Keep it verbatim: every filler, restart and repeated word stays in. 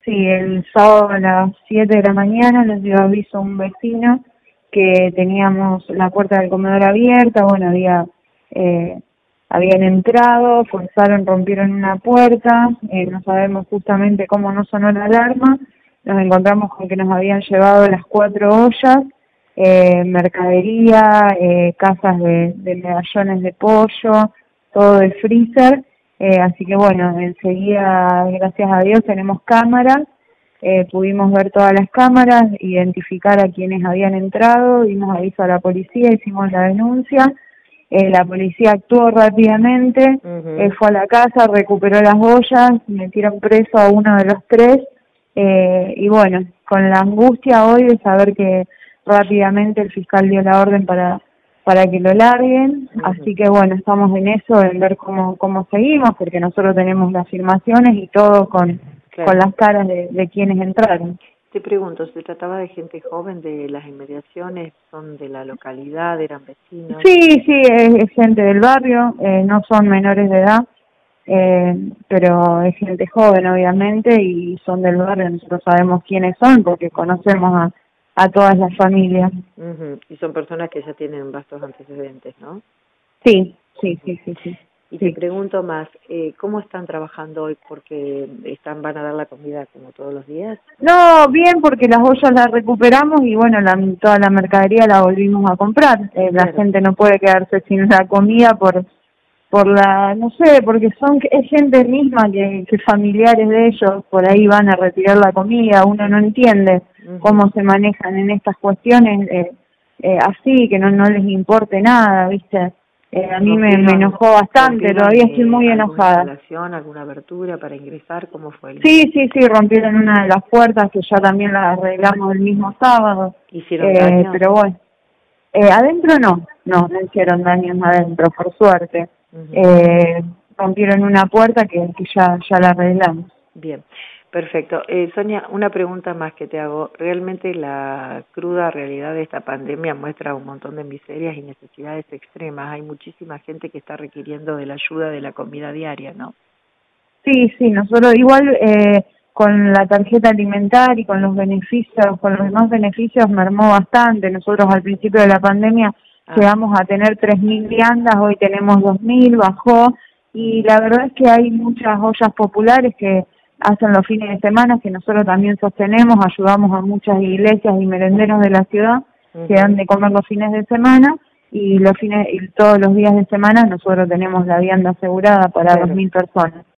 Sí, el sábado a las siete de la mañana les dio aviso a un vecino que teníamos la puerta del comedor abierta. Bueno, había eh, habían entrado, forzaron, rompieron una puerta, eh, no sabemos justamente cómo no sonó la alarma. Nos encontramos con que nos habían llevado las cuatro ollas, eh, mercadería, eh, cajas de, de medallones de pollo, todo de freezer. Eh, así que bueno, enseguida, gracias a Dios, tenemos cámaras, eh, pudimos ver todas las cámaras, identificar a quienes habían entrado, dimos aviso a la policía, hicimos la denuncia, eh, la policía actuó rápidamente, Uh-huh. eh, fue a la casa, recuperó las ollas, metieron preso a uno de los tres, eh, y bueno, con la angustia hoy de saber que rápidamente el fiscal dio la orden para para que lo larguen, Uh-huh. así que bueno, estamos en eso, en ver cómo cómo seguimos, porque nosotros tenemos las filmaciones y todo con, Claro. con las caras de, de quienes entraron. Te pregunto, ¿se trataba de gente joven de las inmediaciones? ¿Son de la localidad? ¿Eran vecinos? Sí, sí, es, es gente del barrio, eh, no son menores de edad, eh, pero es gente joven obviamente y son del barrio, nosotros sabemos quiénes son porque conocemos a a todas las familias. Uh-huh. Y son personas que ya tienen vastos antecedentes, ¿no? Sí, sí, sí, sí, sí. Y sí. te pregunto más, eh, ¿cómo están trabajando hoy? Porque están van a dar la comida como todos los días. No, bien, porque las ollas las recuperamos y bueno, la, toda la mercadería la volvimos a comprar. Eh, la Claro. gente no puede quedarse sin la comida por por la, no sé, porque son es gente misma que, que familiares de ellos por ahí van a retirar la comida. Uno no entiende Uh-huh. cómo se manejan en estas cuestiones eh, eh, así, que no no les importe nada, ¿viste? Eh, a mí me, me enojó bastante, todavía estoy muy eh, enojada. ¿Alguna instalación, alguna abertura para ingresar? ¿Cómo fue el Sí, sí, sí, rompieron una de las puertas que ya también la arreglamos el mismo sábado. ¿Hicieron Eh, daño? pero bueno, eh, adentro no, no, no hicieron daños adentro, por suerte. Uh-huh. Eh, rompieron una puerta que, que ya, ya la arreglamos. Bien, perfecto. Eh, Sonia, una pregunta más que te hago. Realmente la cruda realidad de esta pandemia muestra un montón de miserias y necesidades extremas. Hay muchísima gente que está requiriendo de la ayuda de la comida diaria, ¿no? Sí, sí, nosotros igual eh, con la tarjeta alimentaria y con los beneficios, con los demás beneficios mermó bastante. Nosotros al principio de la pandemia ah. llegamos a tener tres mil viandas, hoy tenemos dos mil, bajó, y la verdad es que hay muchas ollas populares que hacen los fines de semana, que nosotros también sostenemos, ayudamos a muchas iglesias y merenderos de la ciudad uh-huh. que dan de comer los fines de semana, y los fines y todos los días de semana nosotros tenemos la vianda asegurada para dos mil personas.